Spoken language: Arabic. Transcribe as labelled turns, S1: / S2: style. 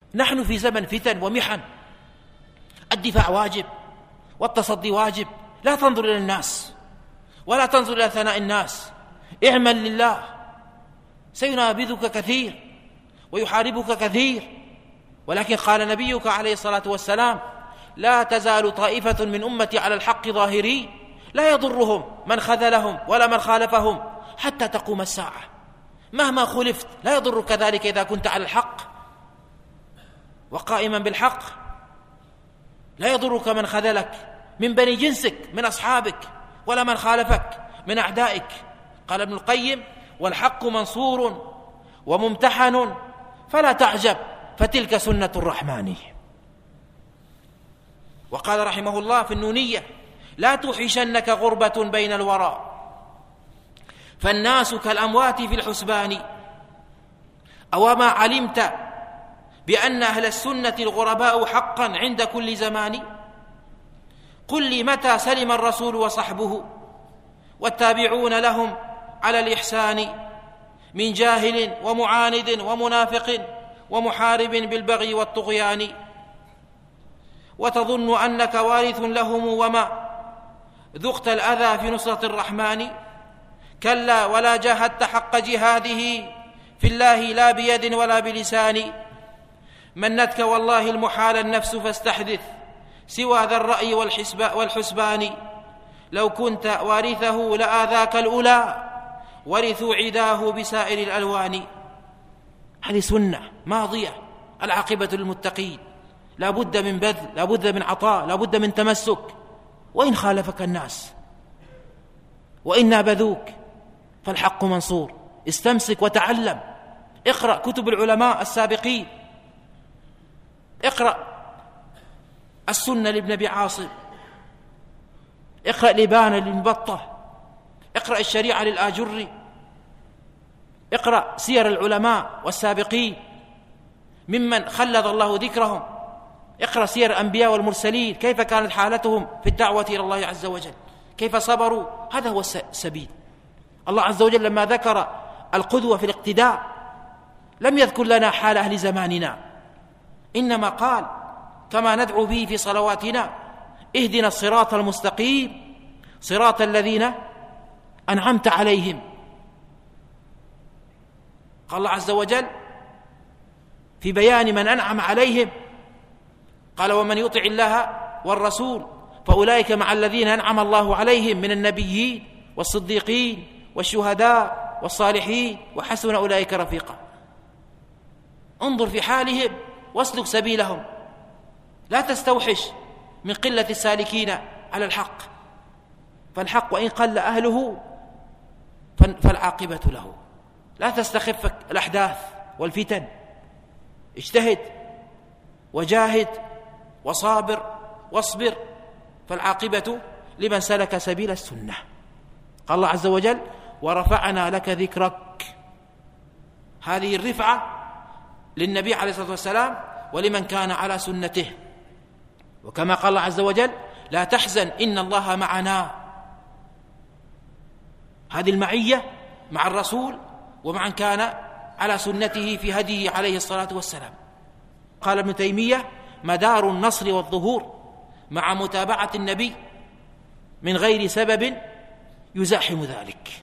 S1: نحن في زمن فتن ومحن، الدفاع واجب والتصدي واجب. لا تنظر إلى الناس ولا تنظر إلى ثناء الناس، اعمل لله. سينابذك كثير ويحاربك كثير، ولكن قال نبيك عليه الصلاة والسلام: لا تزال طائفة من أمتي على الحق ظاهرين لا يضرهم من خذلهم ولا من خالفهم حتى تقوم الساعة. مهما خلفت لا يضرك ذلك إذا كنت على الحق وقائما بالحق. لا يضرك من خذلك من بني جنسك من أصحابك، ولا من خالفك من أعدائك. قال ابن القيم: والحق منصور وممتحن فلا تعجب فتلك سنة الرحمن. وقال رحمه الله في النونية: لا توحشنك غربة بين الورى فالناس كالأموات في الحسبان. أوما علمت بأن أهل السنة الغرباء حقا عند كل زمان؟ قل لي متى سلم الرسول وصحبه والتابعون لهم على الإحسان من جاهل ومعاند ومنافق ومحارب بالبغي والطغيان؟ وتظن أنك وارث لهم وما ذقت الأذى في نصرة الرحمن؟ كلا ولا جاهدت حق جهاده في الله لا بيد ولا بلسان. منتك والله المحال النفس فاستحدث سوى ذا الرأي والحسبان. لو كنت وارثه لآذاك الأولى ورثوا عداه بسائر الألوان. هذه سنة ماضية، العاقبة للمتقين. لا بد من بذل، لا بد من عطاء، لا بد من تمسك. وإن خالفك الناس وإن نابذوك فالحق منصور. استمسك وتعلم، اقرأ كتب العلماء السابقين، اقرأ السنة لابن أبي عاصم، اقرأ لبانة لابن بطة، اقرأ الشريعة للآجري، اقرأ سير العلماء والسابقين ممن خلد الله ذكرهم، اقرأ سير الأنبياء والمرسلين كيف كانت حالتهم في الدعوة إلى الله عز وجل، كيف صبروا. هذا هو السبيل. الله عز وجل لما ذكر القدوة في الاقتداء لم يذكر لنا حال أهل زماننا، إنما قال كما ندعو به في صلواتنا: اهدنا الصراط المستقيم صراط الذين أنعمت عليهم. قال الله عز وجل في بيان من أنعم عليهم قال: ومن يطع الله والرسول فأولئك مع الذين أنعم الله عليهم من النبيين والصديقين والشهداء والصالحين وحسن أولئك رفيقا. انظر في حالهم واسلك سبيلهم، لا تستوحش من قلة السالكين على الحق، فالحق وإن قل أهله فالعاقبة له. لا تستخفك الأحداث والفتن، اجتهد وجاهد وصابر واصبر، فالعاقبة لمن سلك سبيل السنة. قال الله عز وجل: ورفعنا لك ذكرك. هذه الرفعة للنبي عليه الصلاة والسلام ولمن كان على سنته. وكما قال الله عز وجل: لا تحزن إن الله معنا. هذه المعية مع الرسول ومع من كان على سنته في هديه عليه الصلاة والسلام. قال ابن تيمية: مدار النصر والظهور مع متابعة النبي من غير سبب يزاحم ذلك.